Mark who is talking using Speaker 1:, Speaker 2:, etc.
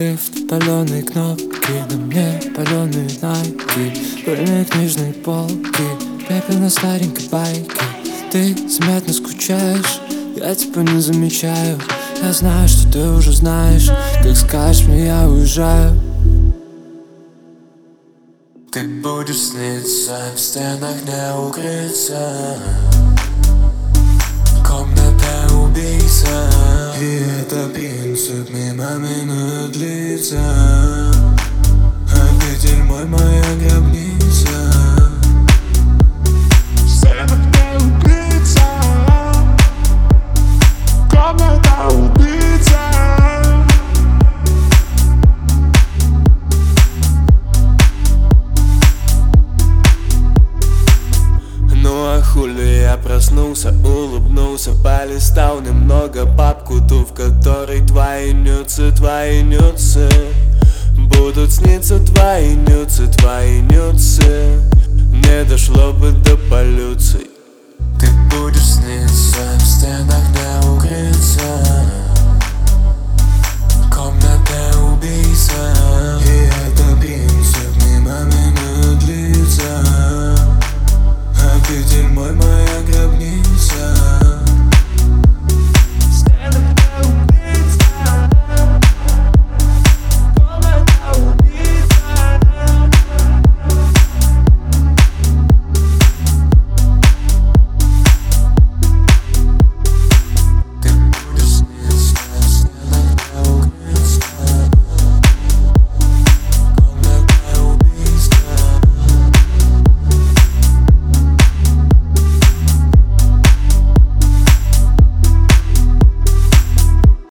Speaker 1: Лифт, паленые кнопки, на мне паленые найки, пыльные книжные полки, пепел на старенькой байке. Ты заметно скучаешь, я тебя не замечаю. Я знаю, что ты уже знаешь, как скажешь мне, я уезжаю. Ты будешь сниться, в стенах не укрыться, комната убийца. И это принцип, мимо минут длится. Обитель мой, моя гробница. В стенах не укрыться, комната убийца. Ну а хули, я проснулся, улыбнулся, полистал немного папку, ту, в которой твои нюцы будут сниться, твои нюцы. Не дошло бы до полюций. Ты будешь сниться, в стенах не укрыться.